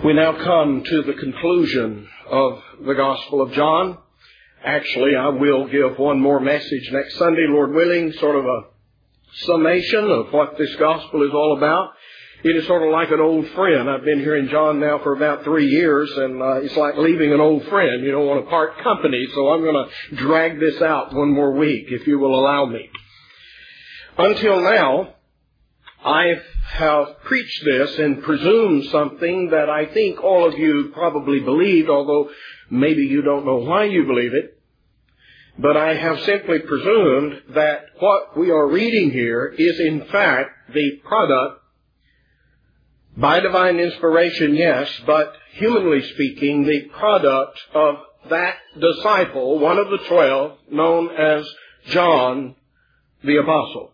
We now come to the conclusion of the Gospel of John. Actually, I will give one more message next Sunday, Lord willing, sort of a summation of what this Gospel is all about. It is sort of like an old friend. I've been here in John now for about 3 years, and it's like leaving an old friend. You don't want to part company, so I'm going to drag this out one more week, if you will allow me. Until now, I have preached this and presumed something that I think all of you probably believed, although maybe you don't know why you believe it. But I have simply presumed that what we are reading here is in fact the product, by divine inspiration, yes, but humanly speaking, the product of that disciple, one of the 12, known as John the Apostle.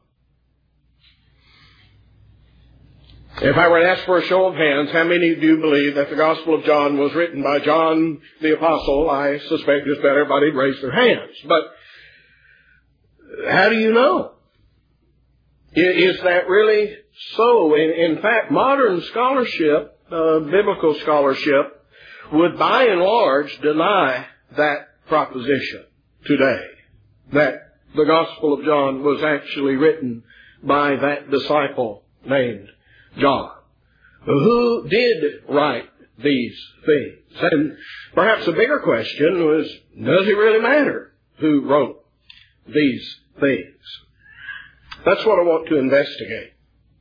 If I were to ask for a show of hands, how many do you believe that the Gospel of John was written by John the Apostle? I suspect just about everybody raise their hands. But how do you know? Is that really so? In fact, modern scholarship, biblical scholarship, would by and large deny that proposition today, that the Gospel of John was actually written by that disciple named John, who did write these things. And perhaps a bigger question was, does it really matter who wrote these things? That's what I want to investigate.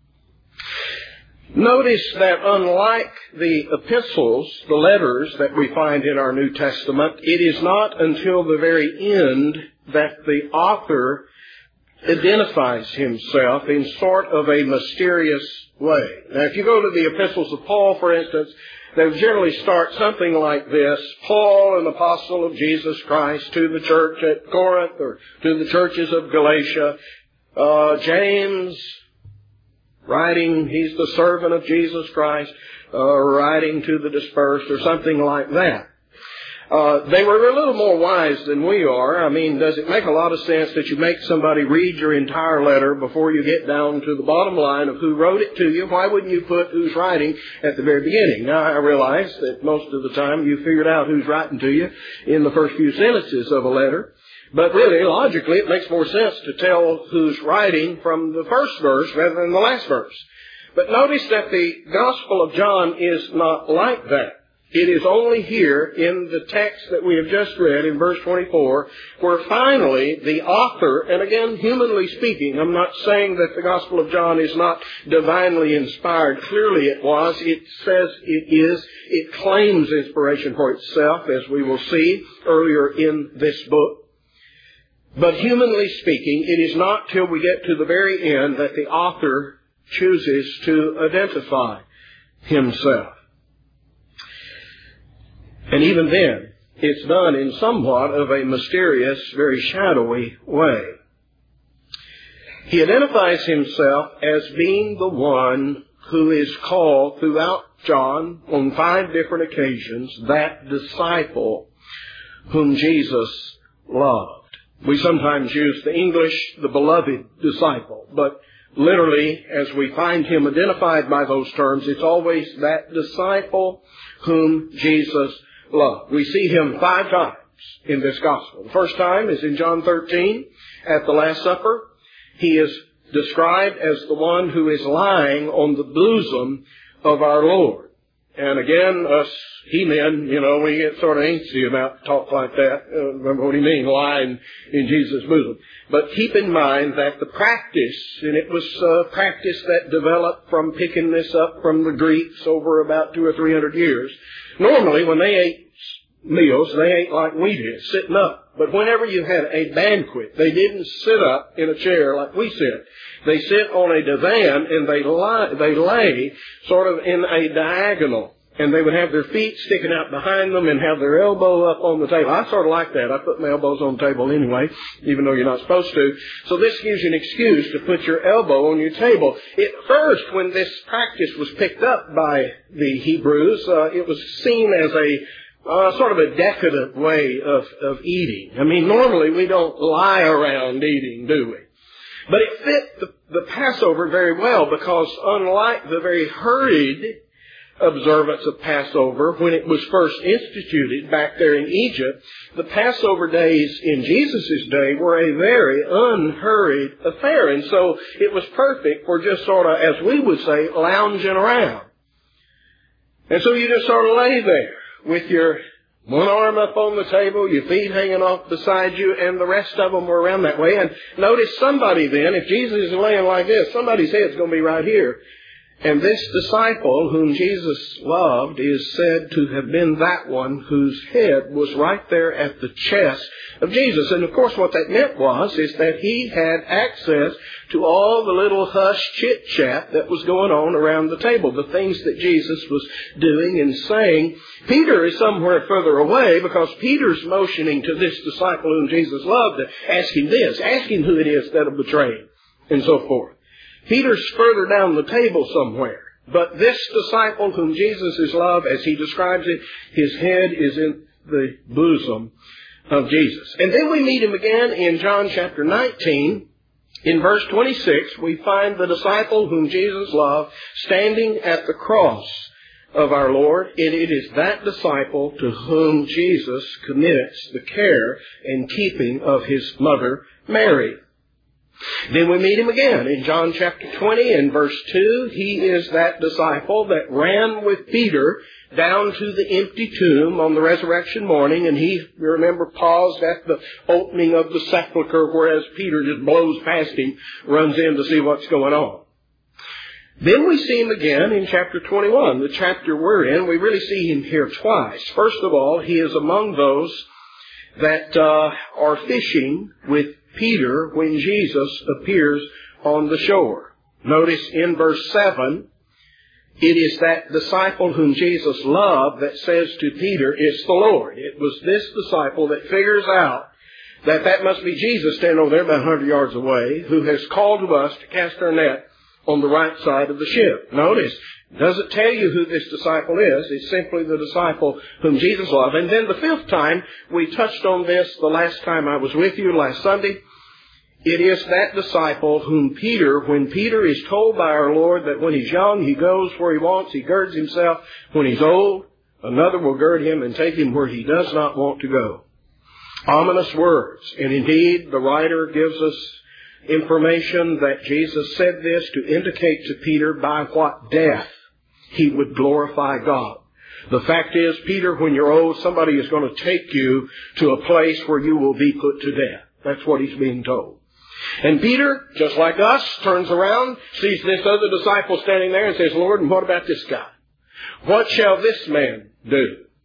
Notice that unlike the epistles, the letters that we find in our New Testament, it is not until the very end that the author identifies himself in sort of a mysterious way. Now, if you go to the epistles of Paul, for instance, they generally start something like this: Paul, an apostle of Jesus Christ, to the church at Corinth, or to the churches of Galatia. James, writing, he's the servant of Jesus Christ, writing to the dispersed, or something like that. They were a little more wise than we are. I mean, does it make a lot of sense that you make somebody read your entire letter before you get down to the bottom line of who wrote it to you? Why wouldn't you put who's writing at the very beginning? Now, I realize that most of the time you figured out who's writing to you in the first few sentences of a letter. But really, logically, it makes more sense to tell who's writing from the first verse rather than the last verse. But notice that the Gospel of John is not like that. It is only here in the text that we have just read in verse 24 where finally the author, and again, humanly speaking, I'm not saying that the Gospel of John is not divinely inspired. Clearly it was. It says it is. It claims inspiration for itself, as we will see earlier in this book. But humanly speaking, it is not till we get to the very end that the author chooses to identify himself. And even then, it's done in somewhat of a mysterious, very shadowy way. He identifies himself as being the one who is called throughout John on 5 different occasions, that disciple whom Jesus loved. We sometimes use the English, the beloved disciple, but literally, as we find him identified by those terms, it's always that disciple whom Jesus loved. We see him 5 times in this gospel. The first time is in John 13 at the Last Supper. He is described as the one who is lying on the bosom of our Lord. And again, us he-men, we get sort of angsty about talk like that. Remember what he means, lying in Jesus' bosom. But keep in mind that the practice, and it was a practice that developed from picking this up from the Greeks over about 200 or 300 years. Normally, when they ate meals, they ate like we did, sitting up. But whenever you had a banquet, they didn't sit up in a chair like we sit. They sit on a divan and they lay sort of in a diagonal. And they would have their feet sticking out behind them and have their elbow up on the table. I sort of like that. I put my elbows on the table anyway, even though you're not supposed to. So this gives you an excuse to put your elbow on your table. At first, when this practice was picked up by the Hebrews, it was seen as a sort of a decadent way of eating. I mean, normally we don't lie around eating, do we? But it fit the Passover very well because unlike the very hurried observance of Passover, when it was first instituted back there in Egypt, the Passover days in Jesus' day were a very unhurried affair. And so it was perfect for just sort of, as we would say, lounging around. And so you just sort of lay there with your one arm up on the table, your feet hanging off beside you, and the rest of them were around that way. And notice somebody then, if Jesus is laying like this, somebody's head's going to be right here. And this disciple whom Jesus loved is said to have been that one whose head was right there at the chest of Jesus. And of course what that meant is that he had access to all the little hush chit-chat that was going on around the table, the things that Jesus was doing and saying. Peter is somewhere further away because Peter's motioning to this disciple whom Jesus loved to ask him this, ask him who it is that will betray him, and so forth. Peter's further down the table somewhere. But this disciple whom Jesus is loved, as he describes it, his head is in the bosom of Jesus. And then we meet him again in John chapter 19. In verse 26, we find the disciple whom Jesus loved standing at the cross of our Lord. And it is that disciple to whom Jesus commits the care and keeping of his mother, Mary. Then we meet him again in John chapter 20 and verse 2. He is that disciple that ran with Peter down to the empty tomb on the resurrection morning, and he, you remember, paused at the opening of the sepulchre, whereas Peter just blows past him, runs in to see what's going on. Then we see him again in chapter 21, the chapter we're in. We really see him here twice. First of all, he is among those that are fishing with Peter when Jesus appears on the shore. Notice in verse 7, it is that disciple whom Jesus loved that says to Peter, it's the Lord. It was this disciple that figures out that must be Jesus standing over there about 100 yards away, who has called to us to cast our net on the right side of the ship. Notice, it doesn't tell you who this disciple is. It's simply the disciple whom Jesus loved. And then the fifth time, we touched on this the last time I was with you, last Sunday. It is that disciple whom Peter, when Peter is told by our Lord that when he's young, he goes where he wants, he girds himself. When he's old, another will gird him and take him where he does not want to go. Ominous words. And indeed, the writer gives us information that Jesus said this to indicate to Peter by what death he would glorify God. The fact is, Peter, when you're old, somebody is going to take you to a place where you will be put to death. That's what he's being told. And Peter, just like us, turns around, sees this other disciple standing there and says, Lord, and what about this guy? What shall this man do?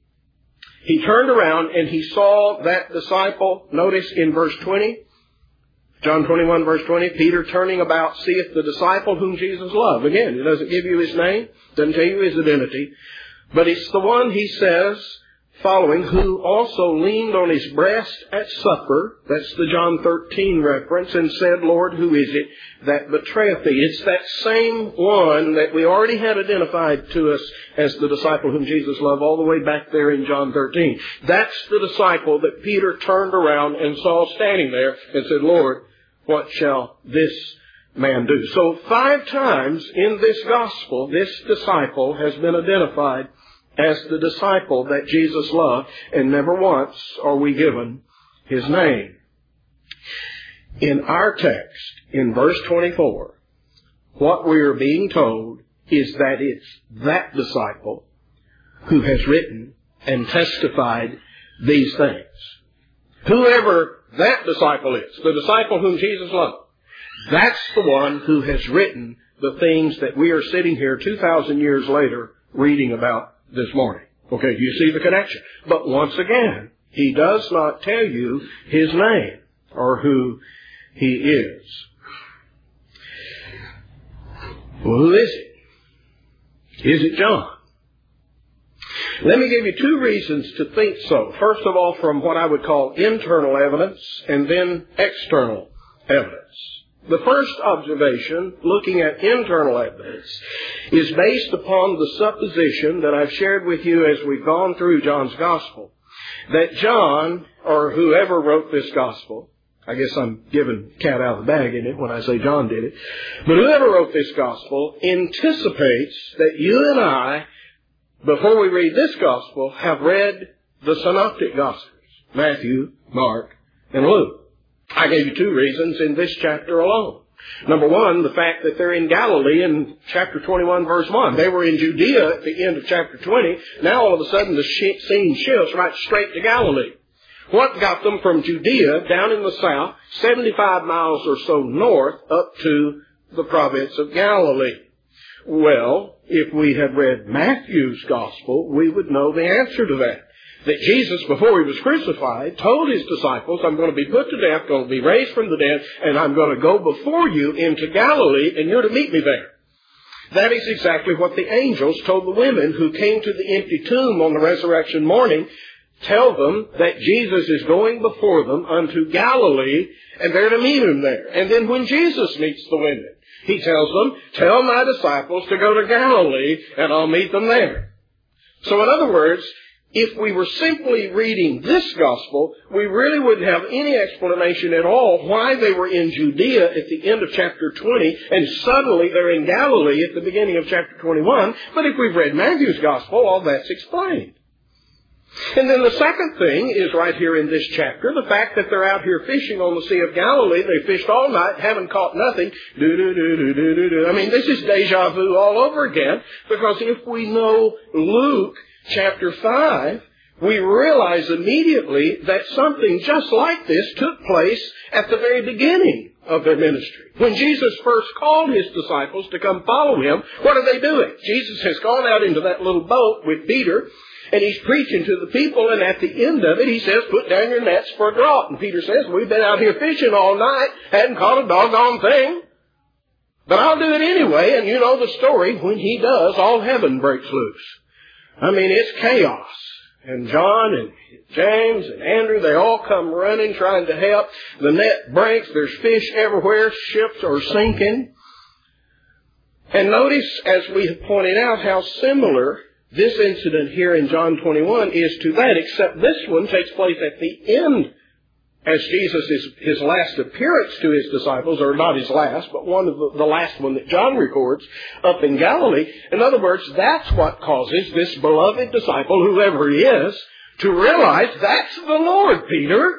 He turned around and he saw that disciple. Notice in verse 20, John 21 verse 20, Peter turning about seeth the disciple whom Jesus loved. Again, it doesn't give you his name, doesn't tell you his identity, but it's the one, he says, following, who also leaned on his breast at supper. That's the John 13 reference, and said, Lord, who is it that betrayeth thee? It's that same one that we already had identified to us as the disciple whom Jesus loved all the way back there in John 13. That's the disciple that Peter turned around and saw standing there and said, Lord, what shall this man do? So 5 times in this gospel, this disciple has been identified as the disciple that Jesus loved, and never once are we given his name. In our text, in verse 24, what we are being told is that it's that disciple who has written and testified these things. Whoever that disciple is, the disciple whom Jesus loved, that's the one who has written the things that we are sitting here 2,000 years later reading about this morning. Okay, do you see the connection? But once again, he does not tell you his name or who he is. Well, who is it? Is it John? Let me give you 2 reasons to think so. First of all, from what I would call internal evidence, and then external evidence. The first observation, looking at internal evidence, is based upon the supposition that I've shared with you as we've gone through John's Gospel, that John, or whoever wrote this Gospel, I guess I'm giving cat out of the bag in it when I say John did it, but whoever wrote this Gospel anticipates that you and I before we read this gospel, have read the synoptic gospels, Matthew, Mark, and Luke. I gave you 2 reasons in this chapter alone. Number 1, the fact that they're in Galilee in chapter 21, verse 1. They were in Judea at the end of chapter 20. Now all of a sudden the scene shifts right straight to Galilee. What got them from Judea down in the south, 75 miles or so north, up to the province of Galilee? Well, if we had read Matthew's gospel, we would know the answer to that. That Jesus, before he was crucified, told his disciples, I'm going to be put to death, going to be raised from the dead, and I'm going to go before you into Galilee, and you're to meet me there. That is exactly what the angels told the women who came to the empty tomb on the resurrection morning. Tell them that Jesus is going before them unto Galilee, and they're to meet him there. And then when Jesus meets the women, he tells them, tell my disciples to go to Galilee, and I'll meet them there. So in other words, if we were simply reading this gospel, we really wouldn't have any explanation at all why they were in Judea at the end of chapter 20, and suddenly they're in Galilee at the beginning of chapter 21. But if we've read Matthew's gospel, all that's explained. And then the second thing is right here in this chapter, the fact that they're out here fishing on the Sea of Galilee. They fished all night, haven't caught nothing. I mean, this is deja vu all over again, because if we know Luke chapter 5, we realize immediately that something just like this took place at the very beginning of their ministry. When Jesus first called his disciples to come follow him, what are they doing? Jesus has gone out into that little boat with Peter, and he's preaching to the people, and at the end of it, he says, put down your nets for a draught. And Peter says, we've been out here fishing all night, hadn't caught a doggone thing, but I'll do it anyway. And you know the story. When he does, all heaven breaks loose. I mean, it's chaos. And John and James and Andrew, they all come running, trying to help. The net breaks. There's fish everywhere. Ships are sinking. And notice, as we have pointed out, how similar this incident here in John 21 is to that, except this one takes place at the end, as Jesus is his last appearance to his disciples, or not his last, but one of the last one that John records up in Galilee. In other words, that's what causes this beloved disciple, whoever he is, to realize that's the Lord, Peter.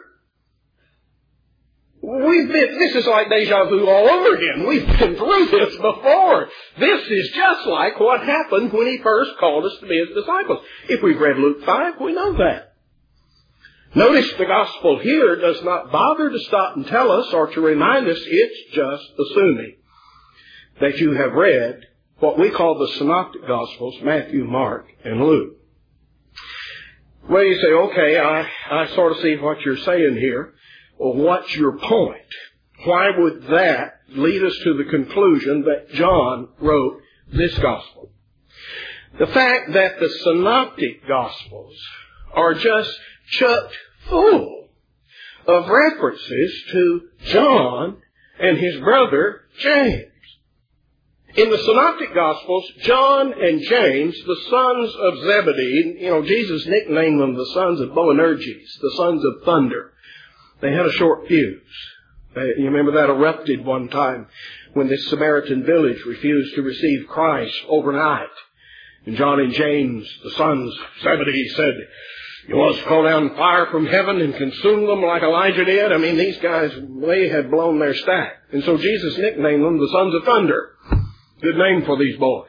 This is like deja vu all over again. We've been through this before. This is just like what happened when he first called us to be his disciples. If we've read Luke 5, we know that. Notice the gospel here does not bother to stop and tell us or to remind us. It's just assuming that you have read what we call the synoptic gospels, Matthew, Mark, and Luke. Well, you say, okay, I sort of see what you're saying here. Well, what's your point? Why would that lead us to the conclusion that John wrote this gospel? The fact that the synoptic gospels are just chucked full of references to John and his brother James. In the synoptic gospels, John and James, the sons of Zebedee, Jesus nicknamed them the sons of Boanerges, the sons of thunder. They had a short fuse. You remember that erupted one time when this Samaritan village refused to receive Christ overnight. And John and James, the sons of Zebedee, said, you want us to call down fire from heaven and consume them like Elijah did? I mean, these guys, they had blown their stack. And so Jesus nicknamed them the sons of thunder. Good name for these boys.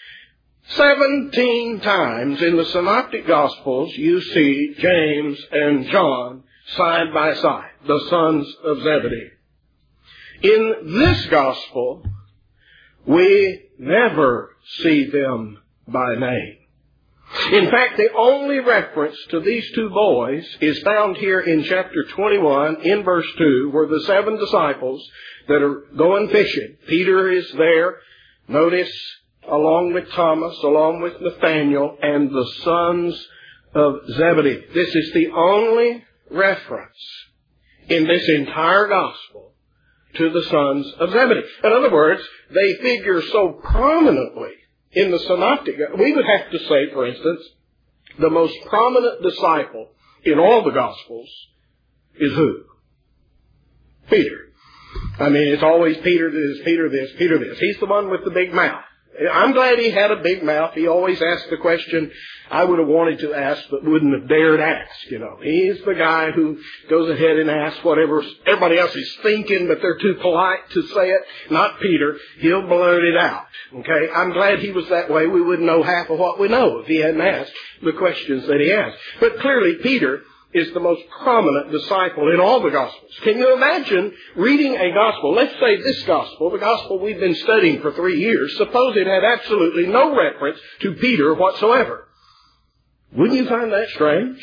17 times in the synoptic gospels you see James and John side by side, the sons of Zebedee. In this gospel, we never see them by name. In fact, the only reference to these two boys is found here in chapter 21 in verse 2, where the 7 disciples that are going fishing. Peter is there, notice, along with Thomas, along with Nathanael, and the sons of Zebedee. This is the only reference in this entire gospel to the sons of Zebedee. In other words, they figure so prominently in the synoptic. We would have to say, for instance, the most prominent disciple in all the gospels is who? Peter. I mean, it's always Peter this, Peter this, Peter this. He's the one with the big mouth. I'm glad he had a big mouth. He always asked the question I would have wanted to ask but wouldn't have dared ask, He's the guy who goes ahead and asks whatever everybody else is thinking, but they're too polite to say it. Not Peter. He'll blurt it out. Okay? I'm glad he was that way. We wouldn't know half of what we know if he hadn't asked the questions that he asked. But clearly Peter is the most prominent disciple in all the Gospels. Can you imagine reading a Gospel? Let's say this Gospel, the Gospel we've been studying for 3 years, suppose it had absolutely no reference to Peter whatsoever. Wouldn't you find that strange?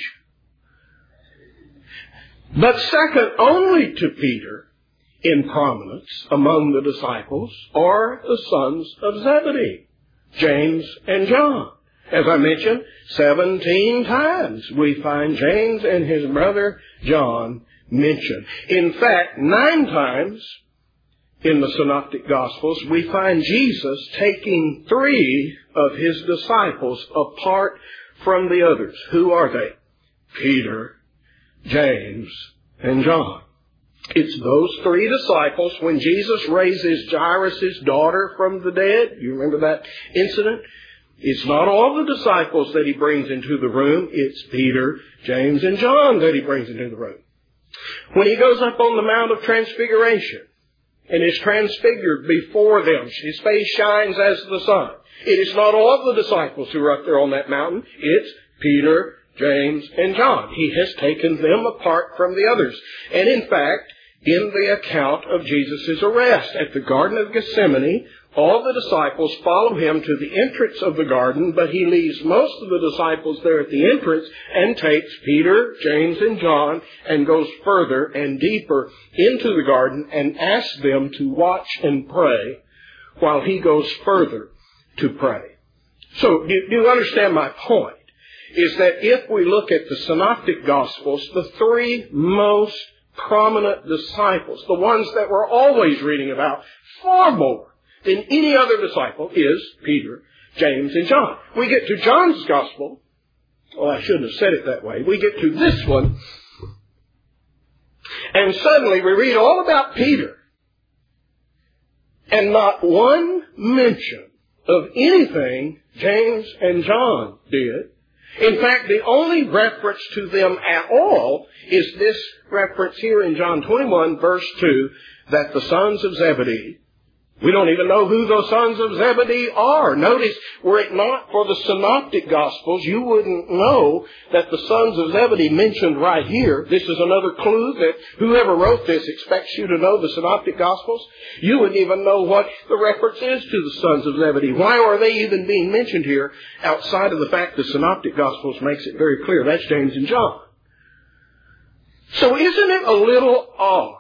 But second only to Peter in prominence among the disciples are the sons of Zebedee, James and John. As I mentioned, 17 times we find James and his brother John mentioned. In fact, 9 times in the Synoptic Gospels we find Jesus taking 3 of his disciples apart from the others. Who are they? Peter, James, and John. It's those 3 disciples when Jesus raises Jairus' daughter from the dead. You remember that incident? It's not all the disciples that he brings into the room. It's Peter, James, and John that he brings into the room. When he goes up on the Mount of Transfiguration and is transfigured before them, his face shines as the sun. It is not all the disciples who are up there on that mountain. It's Peter, James, and John. He has taken them apart from the others. And in fact, in the account of Jesus' arrest at the Garden of Gethsemane, all the disciples follow him to the entrance of the garden, but he leaves most of the disciples there at the entrance and takes Peter, James, and John and goes further and deeper into the garden and asks them to watch and pray while he goes further to pray. So, do you understand my point? Is that if we look at the Synoptic Gospels, the 3 most prominent disciples, the ones that we're always reading about far more than any other disciple, is Peter, James, and John. We get to John's Gospel. Well, I shouldn't have said it that way. We get to this one, and suddenly we read all about Peter, and not one mention of anything James and John did. In fact, the only reference to them at all is this reference here in John 21, verse 2, that the sons of Zebedee, we don't even know who those sons of Zebedee are. Notice, were it not for the Synoptic Gospels, you wouldn't know that the sons of Zebedee mentioned right here. This is another clue that whoever wrote this expects you to know the Synoptic Gospels. You wouldn't even know what the reference is to the sons of Zebedee. Why are they even being mentioned here outside of the fact the Synoptic Gospels makes it very clear? That's James and John. So isn't it a little odd?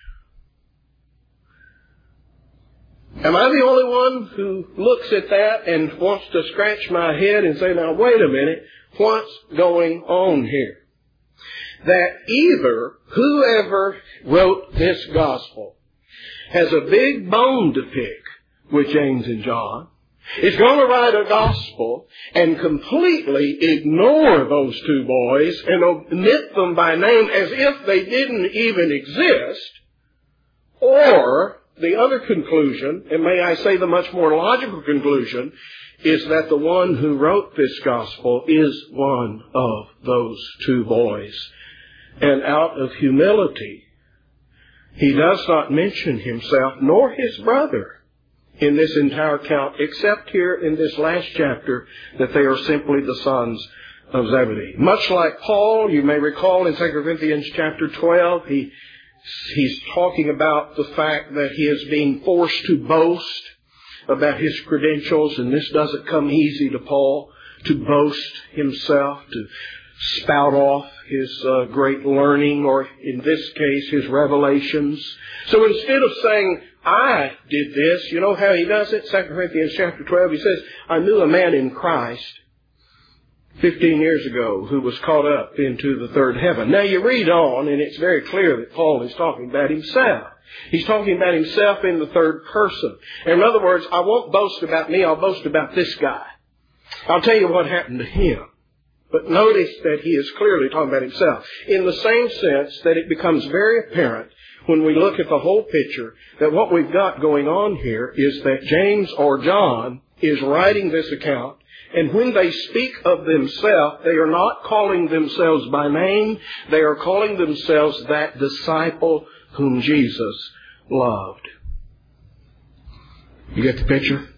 Am I the only one who looks at that and wants to scratch my head and say, now wait a minute, what's going on here? That either whoever wrote this gospel has a big bone to pick with James and John, is going to write a gospel and completely ignore those 2 boys and omit them by name as if they didn't even exist, or the other conclusion, and may I say the much more logical conclusion, is that the one who wrote this gospel is one of those 2 boys. And out of humility, he does not mention himself nor his brother in this entire account, except here in this last chapter that they are simply the sons of Zebedee. Much like Paul, you may recall in 2 Corinthians chapter 12, He's talking about the fact that he is being forced to boast about his credentials, and this doesn't come easy to Paul, to boast himself, to spout off his great learning, or in this case, his revelations. So instead of saying, I did this, you know how he does it? 2 Corinthians chapter 12, he says, I knew a man in Christ 15 years ago who was caught up into the third heaven. Now you read on and it's very clear that Paul is talking about himself. He's talking about himself in the third person. In other words, I won't boast about me, I'll boast about this guy. I'll tell you what happened to him. But notice that he is clearly talking about himself in the same sense that it becomes very apparent when we look at the whole picture that what we've got going on here is that James or John is writing this account, and when they speak of themselves, they are not calling themselves by name. They are calling themselves that disciple whom Jesus loved. You get the picture?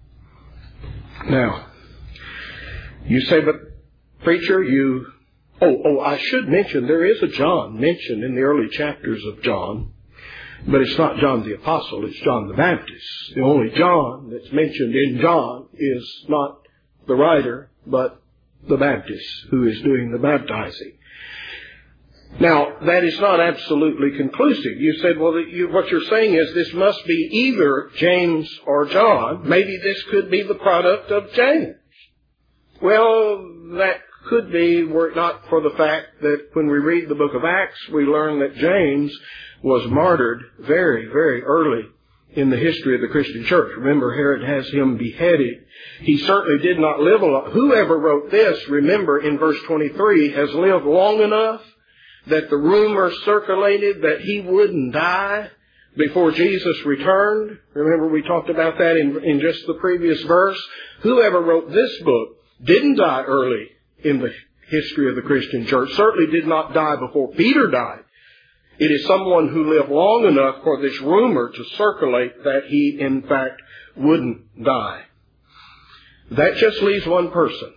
Now, you say, but preacher, I should mention, there is a John mentioned in the early chapters of John, but it's not John the Apostle, it's John the Baptist. The only John that's mentioned in John is not the writer, but the Baptist who is doing the baptizing. Now, that is not absolutely conclusive. You said, well, what you're saying is this must be either James or John. Maybe this could be the product of James. Well, that could be, were it not for the fact that when we read the book of Acts, we learn that James was martyred very, very early in the history of the Christian church. Remember, Herod has him beheaded. He certainly did not live a lot. Whoever wrote this, remember in verse 23, has lived long enough that the rumor circulated that he wouldn't die before Jesus returned. Remember, we talked about that in just the previous verse. Whoever wrote this book didn't die early in the history of the Christian church, certainly did not die before Peter died. It is someone who lived long enough for this rumor to circulate that he, in fact, wouldn't die. That just leaves one person.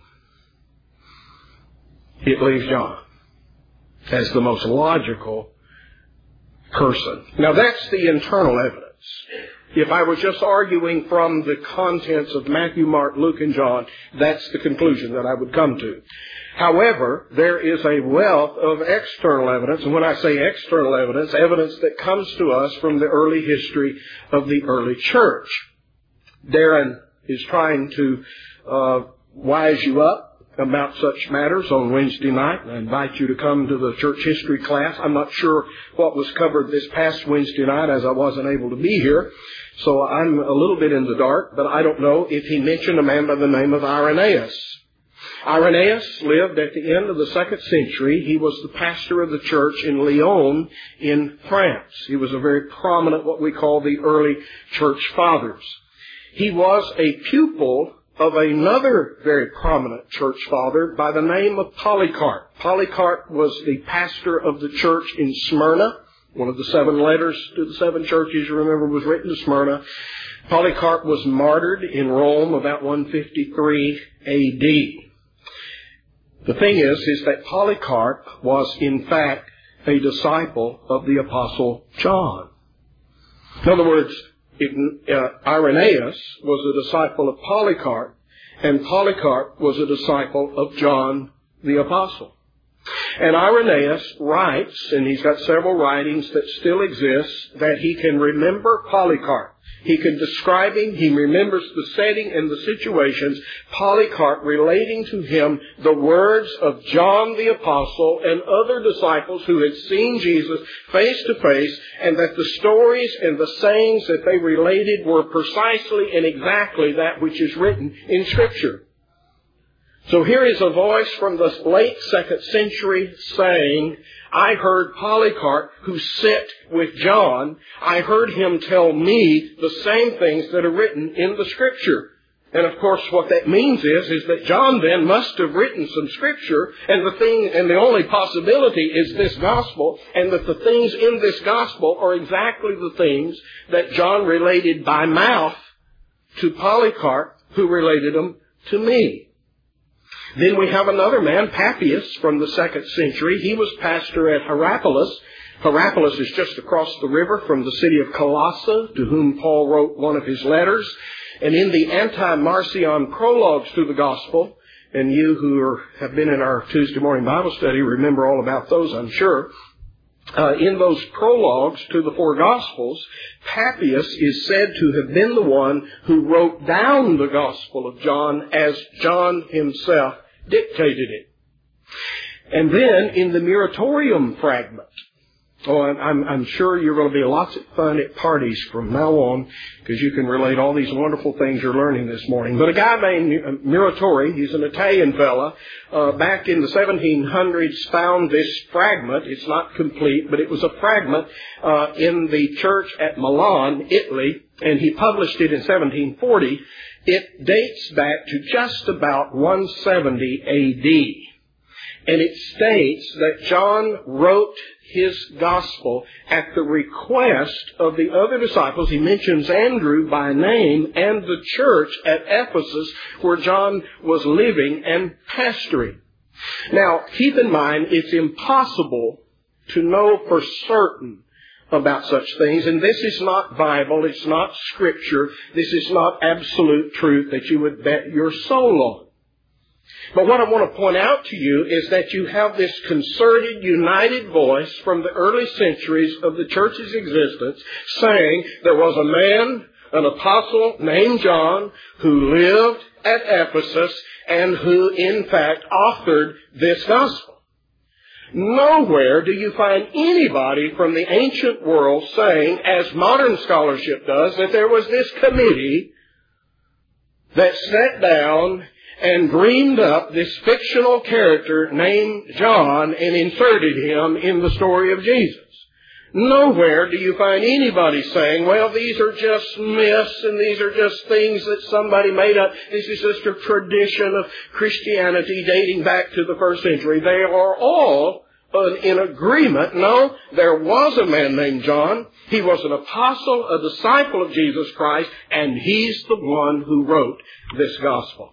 It leaves John as the most logical person. Now, that's the internal evidence. If I was just arguing from the contents of Matthew, Mark, Luke, and John, that's the conclusion that I would come to. However, there is a wealth of external evidence, and when I say external evidence, evidence that comes to us from the early history of the early church. Darren is trying to wise you up about such matters on Wednesday night. I invite you to come to the church history class. I'm not sure what was covered this past Wednesday night, as I wasn't able to be here. So I'm a little bit in the dark, but I don't know if he mentioned a man by the name of Irenaeus. Irenaeus lived at the end of the 2nd century. He was the pastor of the church in Lyon in France. He was a very prominent, what we call the early church fathers. He was a pupil of another very prominent church father by the name of Polycarp. Polycarp was the pastor of the church in Smyrna. One of the 7 letters to the 7 churches, you remember, was written to Smyrna. Polycarp was martyred in Rome about 153 A.D. The thing is that Polycarp was, in fact, a disciple of the Apostle John. In other words, Irenaeus was a disciple of Polycarp, and Polycarp was a disciple of John the Apostle. And Irenaeus writes, and he's got several writings that still exist, that he can remember Polycarp. He can describe him. He remembers the setting and the situations. Polycarp relating to him the words of John the Apostle and other disciples who had seen Jesus face to face, and that the stories and the sayings that they related were precisely and exactly that which is written in Scripture. So here is a voice from the late 2nd century saying, I heard Polycarp, who sat with John, I heard him tell me the same things that are written in the Scripture. And of course what that means is that John then must have written some Scripture, and the only possibility is this Gospel, and that the things in this Gospel are exactly the things that John related by mouth to Polycarp, who related them to me. Then we have another man, Papias, from the 2nd century. He was pastor at Hierapolis. Hierapolis is just across the river from the city of Colossae, to whom Paul wrote one of his letters. And in the anti-Marcion prologues to the Gospel, and you who have been in our Tuesday morning Bible study remember all about those, I'm sure. In those prologues to the 4 Gospels, Papias is said to have been the one who wrote down the Gospel of John as John himself dictated it. And then in the Muratorium fragment, Oh, I'm sure you're going to be lots of fun at parties from now on, because you can relate all these wonderful things you're learning this morning. But a guy named Muratori, he's an Italian fella, back in the 1700s found this fragment. It's not complete, but it was a fragment in the church at Milan, Italy, and he published it in 1740. It dates back to just about 170 A.D., and it states that John wrote his gospel at the request of the other disciples. He mentions Andrew by name and the church at Ephesus where John was living and pastoring. Now, keep in mind, it's impossible to know for certain about such things. And this is not Bible. It's not Scripture. This is not absolute truth that you would bet your soul on. But what I want to point out to you is that you have this concerted, united voice from the early centuries of the church's existence saying there was a man, an apostle named John, who lived at Ephesus and who, in fact, authored this gospel. Nowhere do you find anybody from the ancient world saying, as modern scholarship does, that there was this committee that sat down and dreamed up this fictional character named John and inserted him in the story of Jesus. Nowhere do you find anybody saying, well, these are just myths and these are just things that somebody made up. This is just a tradition of Christianity dating back to the first century. They are all in agreement. No, there was a man named John. He was an apostle, a disciple of Jesus Christ, and he's the one who wrote this gospel.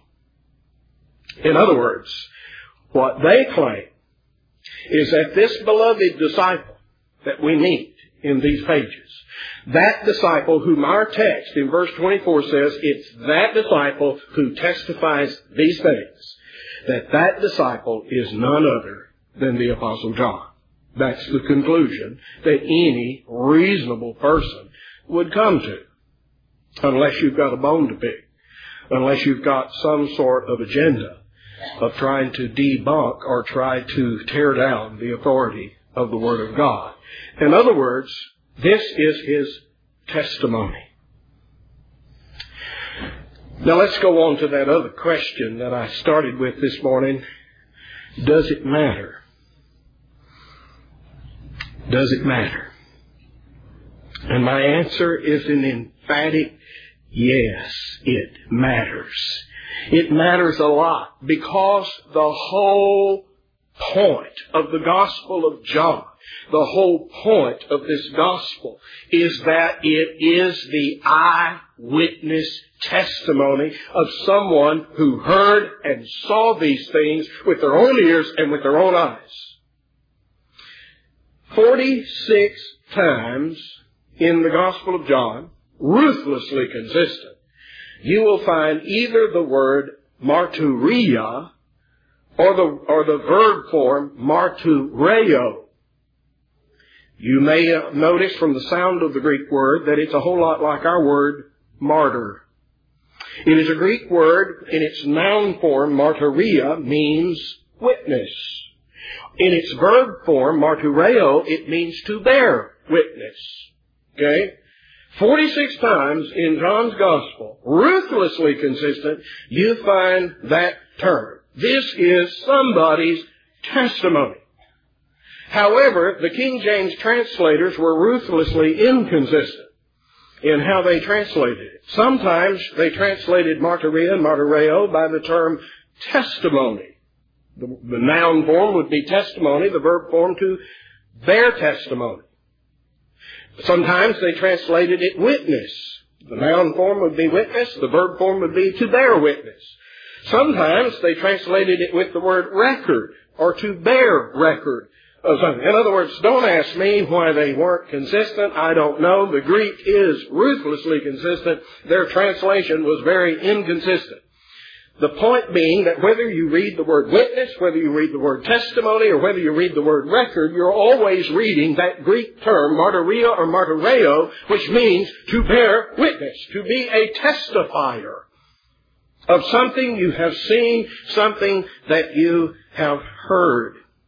In other words, what they claim is that this beloved disciple that we meet in these pages, that disciple whom our text in verse 24 says, it's that disciple who testifies these things, that disciple is none other than the Apostle John. That's the conclusion that any reasonable person would come to, unless you've got a bone to pick, unless you've got some sort of agenda of trying to debunk or try to tear down the authority of the Word of God. In other words, this is his testimony. Now let's go on to that other question that I started with this morning. Does it matter? Does it matter? And my answer is an emphatic yes, it matters. It matters a lot because the whole point of the Gospel of John, the whole point of this Gospel is that it is the eyewitness testimony of someone who heard and saw these things with their own ears and with their own eyes. 46 times in the Gospel of John, ruthlessly consistent, you will find either the word martyria or the verb form martyreo. You may notice from the sound of the Greek word that it's a whole lot like our word martyr. It is a Greek word. In its noun form, martyria means witness. In its verb form, martyreo, it means to bear witness. Okay? 46 times in John's Gospel, ruthlessly consistent, you find that term. This is somebody's testimony. However, the King James translators were ruthlessly inconsistent in how they translated it. Sometimes they translated martyria and martyreo by the term testimony. The noun form would be testimony, the verb form to bear testimony. Sometimes they translated it witness. The noun form would be witness, the verb form would be to bear witness. Sometimes they translated it with the word record, or to bear record of something. In other words, don't ask me why they weren't consistent. I don't know. The Greek is ruthlessly consistent. Their translation was very inconsistent. The point being that whether you read the word witness, whether you read the word testimony, or whether you read the word record, you're always reading that Greek term, martyria or martyreo, which means to bear witness, to be a testifier of something you have seen, something that you have heard.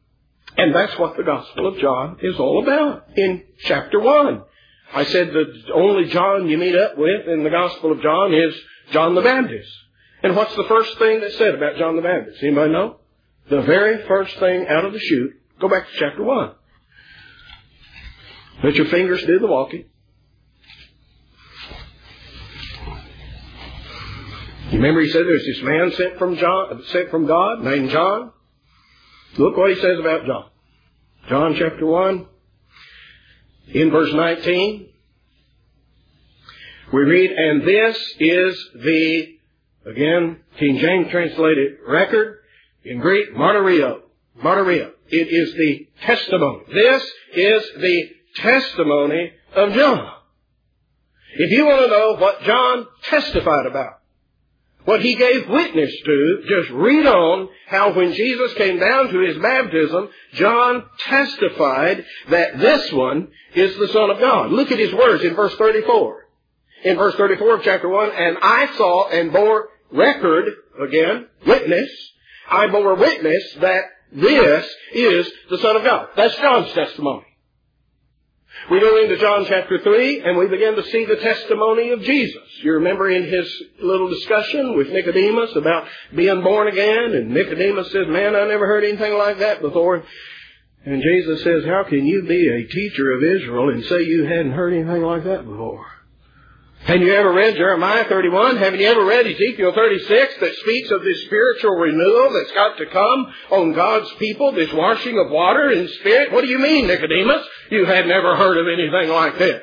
And that's what the Gospel of John is all about in chapter 1. I said the only John you meet up with in the Gospel of John is John the Baptist. And what's the first thing that's said about John the Baptist? Anybody know? The very first thing out of the chute, go back to chapter 1. Let your fingers do the walking. You remember he said there's this man sent from God named John? Look what he says about John. John chapter 1, in verse 19, we read, and this is the, again, King James translated record, in Greek, martyrio. Martyrio. It is the testimony. This is the testimony of John. If you want to know what John testified about, what he gave witness to, just read on how when Jesus came down to his baptism, John testified that this one is the Son of God. Look at his words in verse 34. In verse 34 of chapter 1, and I saw and bore record, again, witness, I bore witness that this is the Son of God. That's John's testimony. We go into John chapter 3 and we begin to see the testimony of Jesus. You remember in his little discussion with Nicodemus about being born again, and Nicodemus says, man, I never heard anything like that before. And Jesus says, how can you be a teacher of Israel and say you hadn't heard anything like that before? Have you ever read Jeremiah 31? Haven't you ever read Ezekiel 36 that speaks of this spiritual renewal that's got to come on God's people, this washing of water in spirit? What do you mean, Nicodemus? You had never heard of anything like this.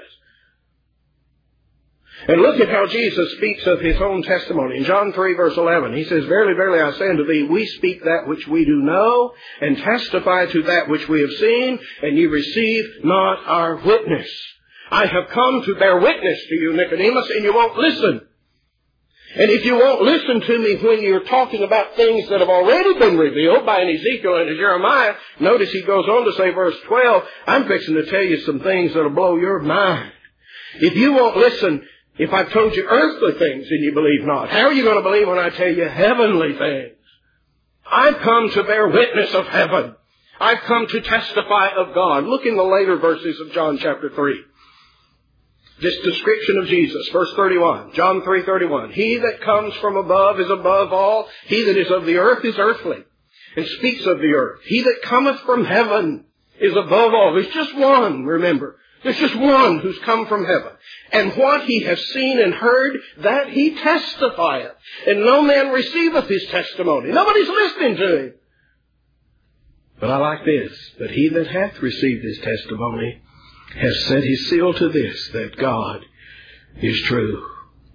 And look at how Jesus speaks of his own testimony. In John 3 verse 11, he says, verily, verily, I say unto thee, we speak that which we do know, and testify to that which we have seen, and ye receive not our witness. I have come to bear witness to you, Nicodemus, and you won't listen. And if you won't listen to me when you're talking about things that have already been revealed by an Ezekiel and a Jeremiah, notice he goes on to say, verse 12, I'm fixing to tell you some things that'll blow your mind. If you won't listen, if I've told you earthly things and you believe not, how are you going to believe when I tell you heavenly things? I've come to bear witness of heaven. I've come to testify of God. Look in the later verses of John chapter 3. This description of Jesus, verse 31, John 3:31. He that comes from above is above all. He that is of the earth is earthly, and speaks of the earth. He that cometh from heaven is above all. There's just one, remember. There's just one who's come from heaven. And what he has seen and heard, that he testifieth. And no man receiveth his testimony. Nobody's listening to him. But I like this, that he that hath received his testimony has set his seal to this, that God is true.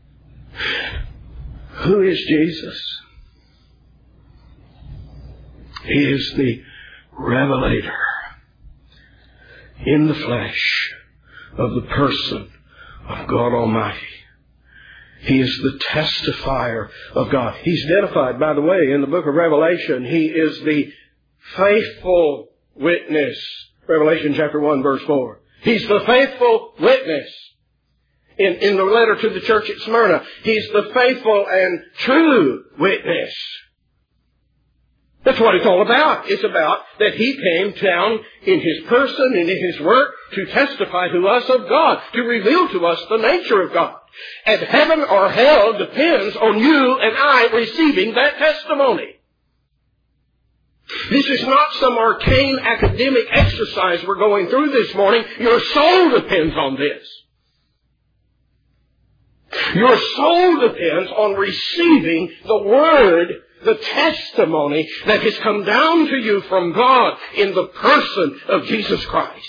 Who is Jesus? He is the revelator in the flesh of the person of God Almighty. He is the testifier of God. He's identified, by the way, in the book of Revelation. He is the faithful witness. Revelation chapter 1 verse 4. He's the faithful witness. In the letter to the church at Smyrna, he's the faithful and true witness. That's what it's all about. It's about that he came down in his person and in his work to testify to us of God, to reveal to us the nature of God. And heaven or hell depends on you and I receiving that testimony. This is not some arcane academic exercise we're going through this morning. Your soul depends on this. Your soul depends on receiving the Word, the testimony that has come down to you from God in the person of Jesus Christ.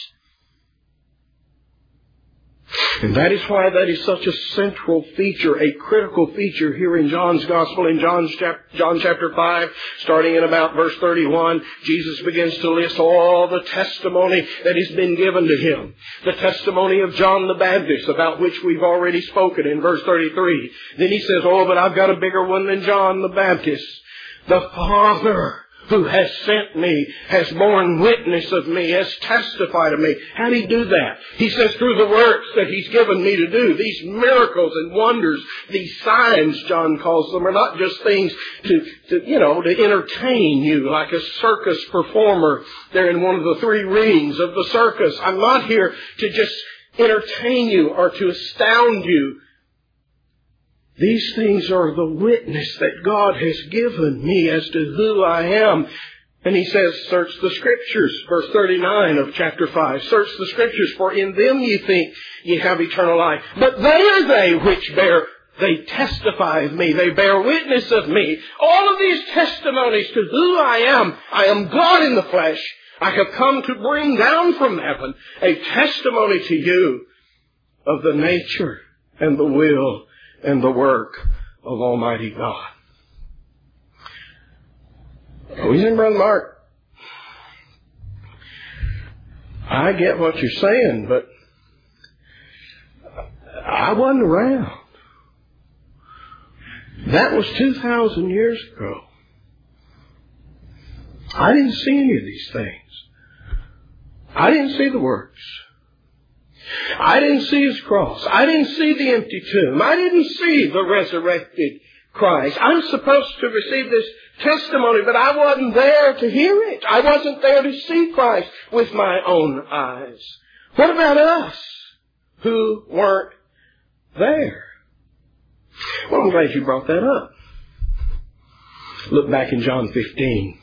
And that is why that is such a central feature, a critical feature here in John's Gospel. In John chapter 5, starting in about verse 31, Jesus begins to list all the testimony that has been given to him. The testimony of John the Baptist, about which we've already spoken in verse 33. Then he says, oh, but I've got a bigger one than John the Baptist. The Father who has sent me, has borne witness of me, has testified of me. How did He do that? He says through the works that He's given me to do. These miracles and wonders, these signs, John calls them, are not just things to entertain you like a circus performer there in one of the three rings of the circus. I'm not here to just entertain you or to astound you. These things are the witness that God has given me as to who I am. And He says, search the Scriptures, verse 39 of chapter 5. Search the Scriptures, for in them ye think ye have eternal life. But they are they which they testify of me. They bear witness of me. All of these testimonies to who I am God in the flesh. I have come to bring down from heaven a testimony to you of the nature and the will and the work of Almighty God. Oh, isn't Brother Mark? I get what you're saying, but I wasn't around. That was 2,000 years ago. I didn't see any of these things. I didn't see the works. I didn't see His cross. I didn't see the empty tomb. I didn't see the resurrected Christ. I'm supposed to receive this testimony, but I wasn't there to hear it. I wasn't there to see Christ with my own eyes. What about us who weren't there? Well, I'm glad you brought that up. Look back in John 15.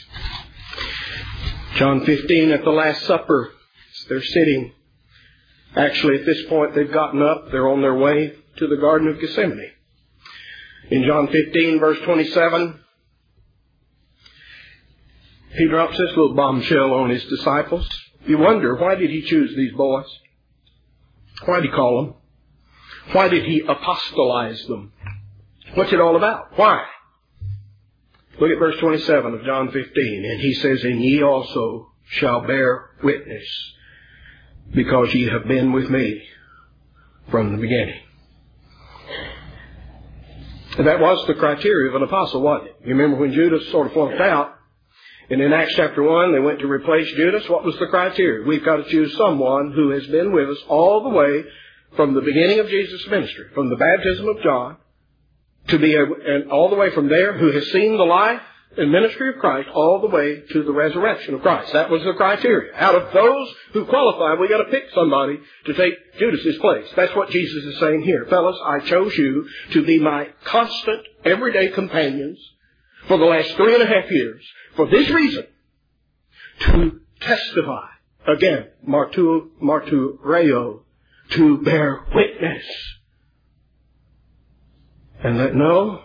John 15 at the Last Supper. They're sitting. Actually, at this point, they've gotten up. They're on their way to the Garden of Gethsemane. In John 15, verse 27, He drops this little bombshell on His disciples. You wonder, why did He choose these boys? Why did He call them? Why did He apostolize them? What's it all about? Why? Look at verse 27 of John 15. And He says, and ye also shall bear witness, because ye have been with me from the beginning. And that was the criteria of an apostle, wasn't it? You remember when Judas sort of flunked out, and in Acts chapter 1 they went to replace Judas. What was the criteria? We've got to choose someone who has been with us all the way from the beginning of Jesus' ministry, from the baptism of John, and all the way from there, who has seen the life and ministry of Christ all the way to the resurrection of Christ. That was the criteria. Out of those who qualify, we got to pick somebody to take Judas's place. That's what Jesus is saying here. Fellas, I chose you to be my constant, everyday companions for the last 3.5 years. For this reason, to testify. Again, martureo, to bear witness. And that, no,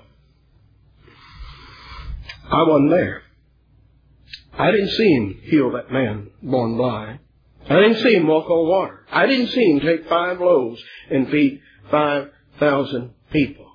I wasn't there. I didn't see Him heal that man born blind. I didn't see Him walk on water. I didn't see Him take 5 loaves and feed 5,000 people.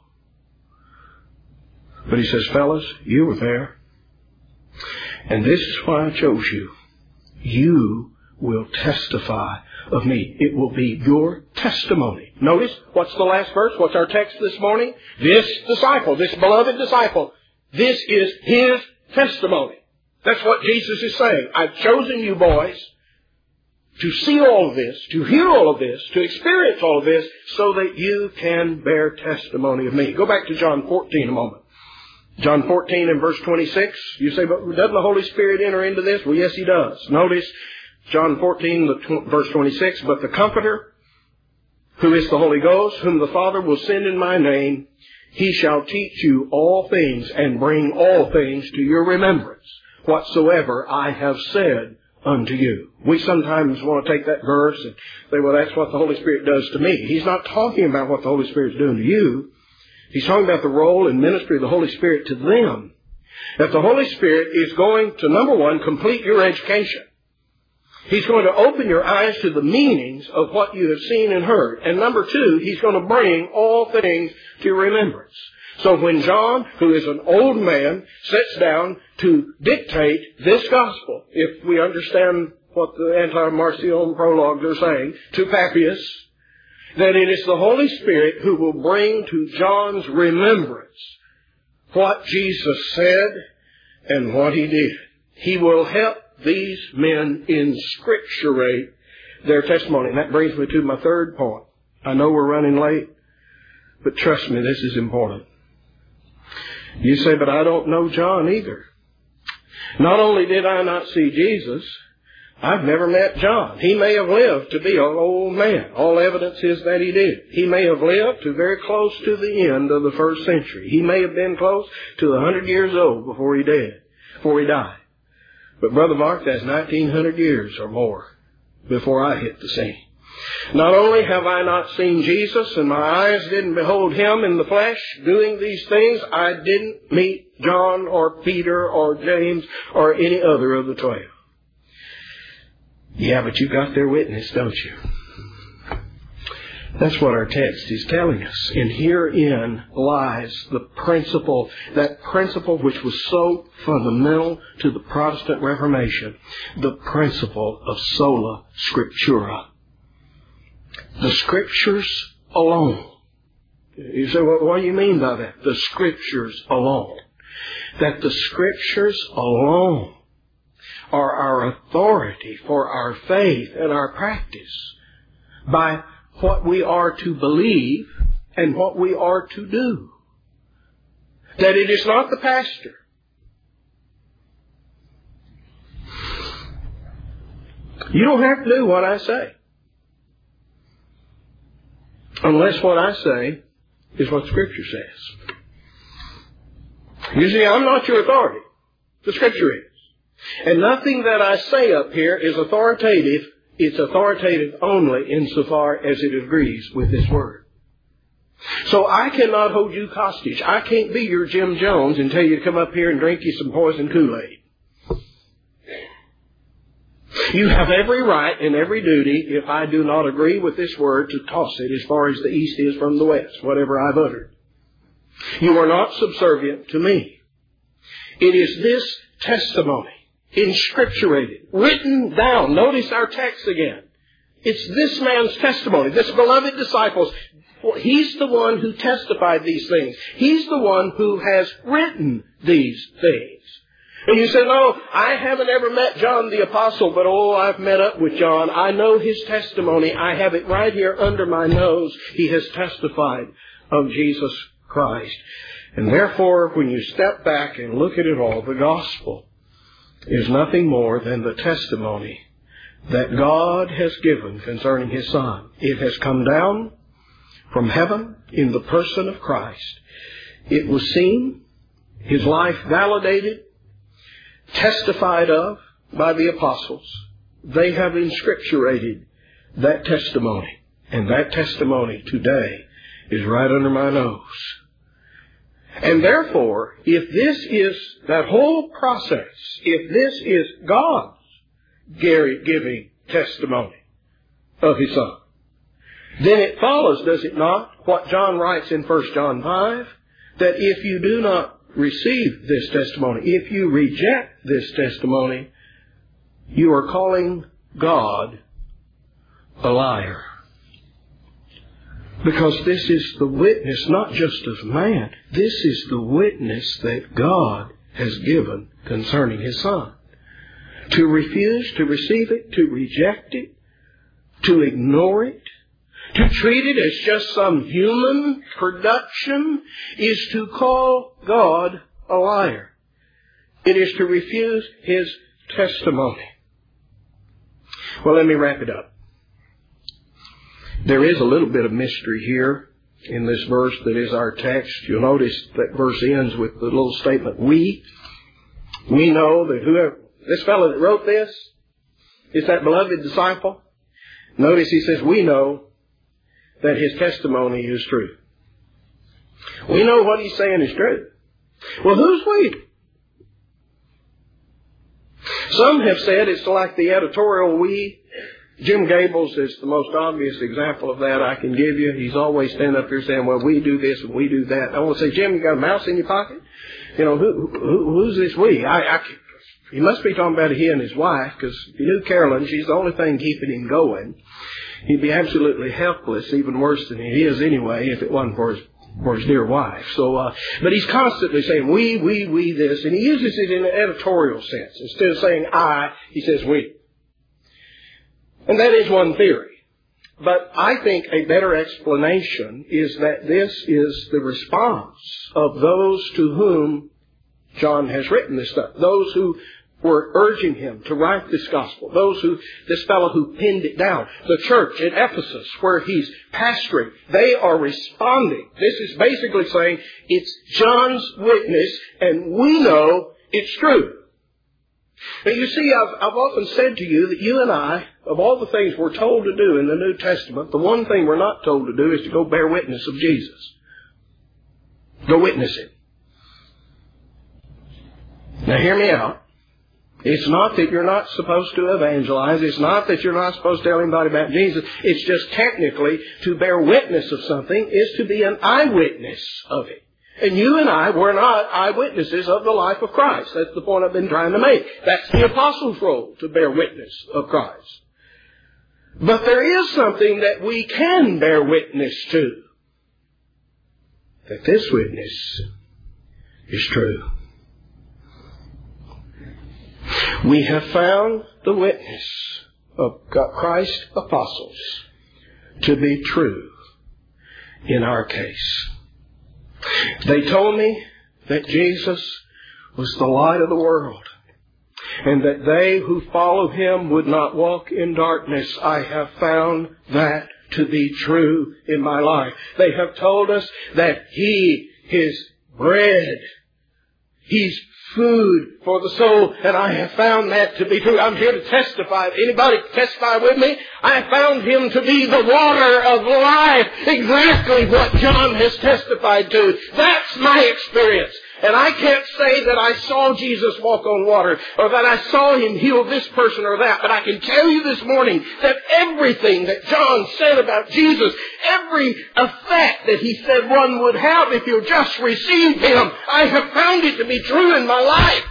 But He says, fellas, you were there. And this is why I chose you. You will testify of me. It will be your testimony. Notice, what's the last verse? What's our text this morning? This disciple, this beloved disciple, this is his testimony. That's what Jesus is saying. I've chosen you boys to see all of this, to hear all of this, to experience all of this, so that you can bear testimony of me. Go back to John 14 a moment. John 14 and verse 26. You say, but doesn't the Holy Spirit enter into this? Well, yes, He does. Notice John 14, verse 26. But the Comforter, who is the Holy Ghost, whom the Father will send in my name, He shall teach you all things and bring all things to your remembrance, whatsoever I have said unto you. We sometimes want to take that verse and say, well, that's what the Holy Spirit does to me. He's not talking about what the Holy Spirit is doing to you. He's talking about the role and ministry of the Holy Spirit to them. That the Holy Spirit is going to, number one, complete your education. He's going to open your eyes to the meanings of what you have seen and heard. And number two, He's going to bring all things to your remembrance. So when John, who is an old man, sits down to dictate this gospel, if we understand what the anti-Marcion prologues are saying, to Papias, that it is the Holy Spirit who will bring to John's remembrance what Jesus said and what He did. He will help these men inscripturate their testimony. And that brings me to my third point. I know we're running late, but trust me, this is important. You say, but I don't know John either. Not only did I not see Jesus, I've never met John. He may have lived to be an old man. All evidence is that he did. He may have lived to very close to the end of the first century. He may have been close to 100 years old before he died. But Brother Mark, that's 1900 years or more before I hit the scene. Not only have I not seen Jesus and my eyes didn't behold Him in the flesh doing these things, I didn't meet John or Peter or James or any other of the 12. Yeah, but you got their witness, don't you? That's what our text is telling us. And herein lies the principle, that principle which was so fundamental to the Protestant Reformation, the principle of sola scriptura. The Scriptures alone. You say, well, what do you mean by that? The Scriptures alone. That the Scriptures alone are our authority for our faith and our practice by what we are to believe and what we are to do. That it is not the pastor. You don't have to do what I say. Unless what I say is what Scripture says. You see, I'm not your authority. The Scripture is. And nothing that I say up here is authoritative. It's authoritative only insofar as it agrees with this Word. So I cannot hold you hostage. I can't be your Jim Jones and tell you to come up here and drink you some poison Kool-Aid. You have every right and every duty, if I do not agree with this Word, to toss it as far as the east is from the west, whatever I've uttered. You are not subservient to me. It is this testimony, inscripturated, written down. Notice our text again. It's this man's testimony, this beloved disciple's. He's the one who testified these things. He's the one who has written these things. And you say, no, I haven't ever met John the Apostle, but I've met up with John. I know his testimony. I have it right here under my nose. He has testified of Jesus Christ. And therefore, when you step back and look at it all, the gospel is nothing more than the testimony that God has given concerning His Son. It has come down from heaven in the person of Christ. It was seen, His life validated, testified of by the apostles. They have inscripturated that testimony. And that testimony today is right under my nose. And therefore, if this is that whole process, if this is God's giving testimony of His Son, then it follows, does it not, what John writes in 1 John 5, that if you do not receive this testimony, if you reject this testimony, you are calling God a liar. Because this is the witness not just of man, this is the witness that God has given concerning His Son. To refuse to receive it, to reject it, to ignore it, to treat it as just some human production is to call God a liar. It is to refuse His testimony. Well, let me wrap it up. There is a little bit of mystery here in this verse that is our text. You'll notice that verse ends with the little statement, we know that whoever, this fellow that wrote this, is that beloved disciple. Notice he says, we know that his testimony is true. We know what he's saying is true. Well, who's we? Some have said it's like the editorial we. Jim Gables is the most obvious example of that I can give you. He's always standing up here saying, well, we do this and we do that. I want to say, Jim, you got a mouse in your pocket? You know, who's this we? He must be talking about he and his wife, because if you knew Carolyn, she's the only thing keeping him going. He'd be absolutely helpless, even worse than he is anyway, if it wasn't for his or his dear wife. But he's constantly saying we this, and he uses it in an editorial sense. Instead of saying I, he says we. And that is one theory. But I think a better explanation is that this is the response of those to whom John has written this stuff. Those who were urging him to write this gospel. This fellow who pinned it down. The church at Ephesus, where he's pastoring, they are responding. This is basically saying, it's John's witness, and we know it's true. Now you see, I've often said to you that you and I, of all the things we're told to do in the New Testament, the one thing we're not told to do is to go bear witness of Jesus. Go witness Him. Now hear me out. It's not that you're not supposed to evangelize. It's not that you're not supposed to tell anybody about Jesus. It's just technically to bear witness of something is to be an eyewitness of it. And you and I were not eyewitnesses of the life of Christ. That's the point I've been trying to make. That's the apostles' role, to bear witness of Christ. But there is something that we can bear witness to. That this witness is true. We have found the witness of Christ's apostles to be true in our case. They told me that Jesus was the light of the world, and that they who follow Him would not walk in darkness. I have found that to be true in my life. They have told us that He is bread. He's food for the soul, and I have found that to be true. I'm here to testify. Anybody testify with me? I have found Him to be the water of life. Exactly what John has testified to. That's my experience. And I can't say that I saw Jesus walk on water, or that I saw Him heal this person or that, but I can tell you this morning that everything that John said about Jesus, every effect that he said one would have if you just received Him, I have found it to be true in my life.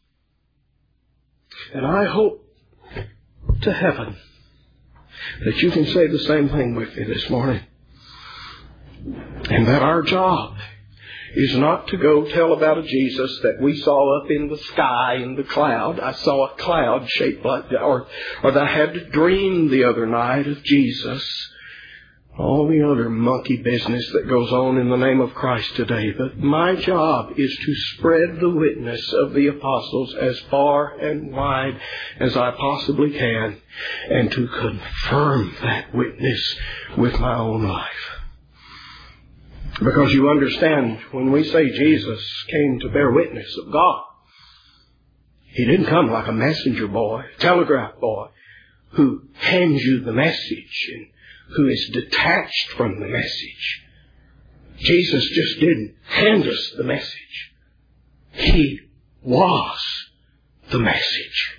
And I hope to heaven that you can say the same thing with me this morning. And that our job is not to go tell about a Jesus that we saw up in the sky in the cloud. I saw a cloud shaped like that, or that I had to dream the other night of Jesus. All the other monkey business that goes on in the name of Christ today. But my job is to spread the witness of the apostles as far and wide as I possibly can, and to confirm that witness with my own life. Because you understand, when we say Jesus came to bear witness of God, He didn't come like a messenger boy, telegraph boy, who hands you the message and who is detached from the message. Jesus just didn't hand us the message. He was the message.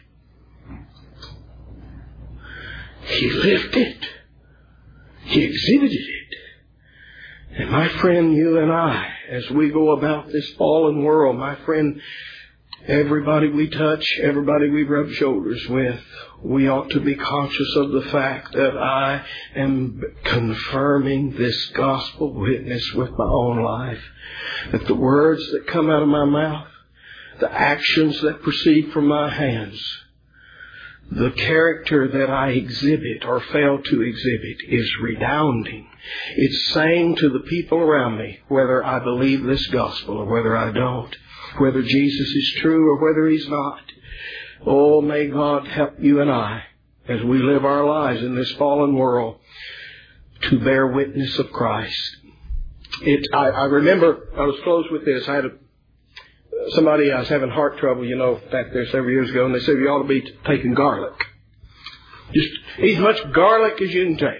He lived it. He exhibited it. And my friend, you and I, as we go about this fallen world, my friend, everybody we touch, everybody we rub shoulders with, we ought to be conscious of the fact that I am confirming this gospel witness with my own life. That the words that come out of my mouth, the actions that proceed from my hands, the character that I exhibit or fail to exhibit is redounding. It's saying to the people around me whether I believe this gospel or whether I don't, whether Jesus is true or whether He's not. Oh, may God help you and I as we live our lives in this fallen world to bear witness of Christ. I remember, I was close with this. I had somebody, I was having heart trouble, back there several years ago, and they said you ought to be taking garlic. Just eat as much garlic as you can take.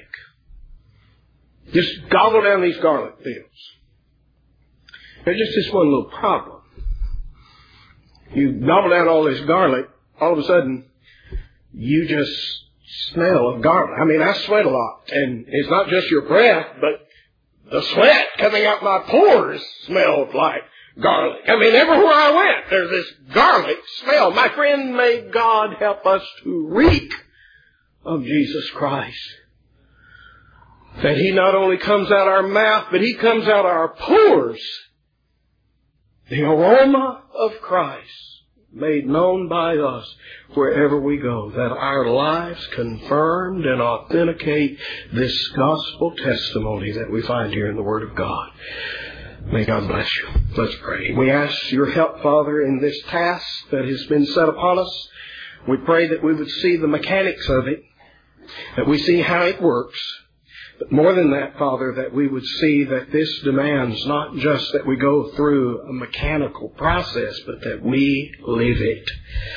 Just gobble down these garlic pills. There's just this one little problem. You gobble down all this garlic, all of a sudden, you just smell of garlic. I mean, I sweat a lot, and it's not just your breath, but the sweat coming out my pores smelled like garlic. I mean, everywhere I went, there's this garlic smell. My friend, may God help us to reek of Jesus Christ. That He not only comes out our mouth, but He comes out our pores. The aroma of Christ made known by us wherever we go. That our lives confirmed and authenticate this gospel testimony that we find here in the Word of God. May God bless you. Let's pray. We ask your help, Father, in this task that has been set upon us. We pray that we would see the mechanics of it, that we see how it works. But more than that, Father, that we would see that this demands not just that we go through a mechanical process, but that we live it.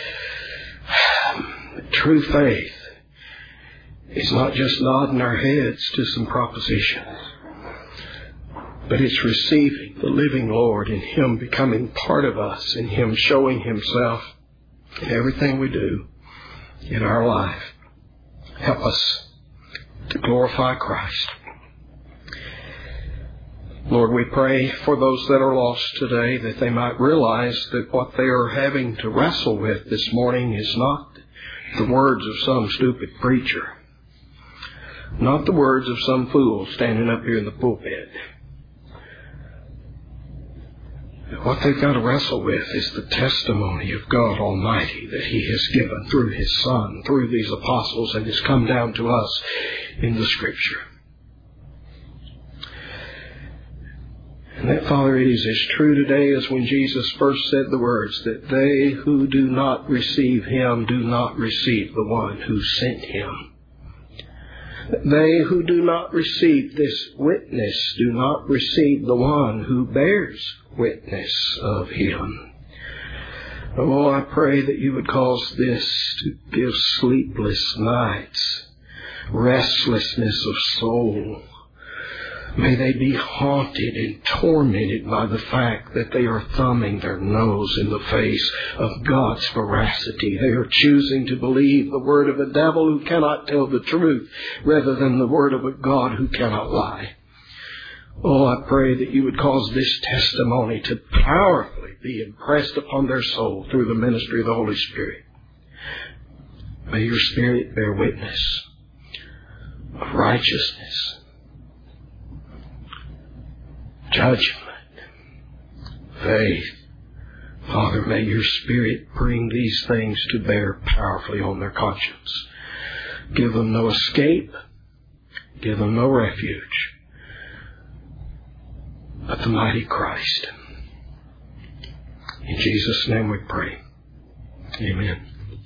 True faith is not just nodding our heads to some propositions, but it's receiving the living Lord and Him becoming part of us and Him showing Himself in everything we do in our life. Help us to glorify Christ. Lord, we pray for those that are lost today that they might realize that what they are having to wrestle with this morning is not the words of some stupid preacher, not the words of some fool standing up here in the pulpit. What they've got to wrestle with is the testimony of God Almighty that He has given through His Son, through these apostles, and has come down to us in the Scripture. And that, Father, it is as true today as when Jesus first said the words, that they who do not receive Him do not receive the one who sent Him. They who do not receive this witness do not receive the one who bears witness of Him. Oh, I pray that you would cause this to give sleepless nights, restlessness of soul. May they be haunted and tormented by the fact that they are thumbing their nose in the face of God's veracity. They are choosing to believe the word of a devil who cannot tell the truth rather than the word of a God who cannot lie. Oh, I pray that you would cause this testimony to powerfully be impressed upon their soul through the ministry of the Holy Spirit. May your Spirit bear witness of righteousness, judgment, faith. Father, may your Spirit bring these things to bear powerfully on their conscience. Give them no escape. Give them no refuge, but the mighty Christ. In Jesus' name we pray. Amen.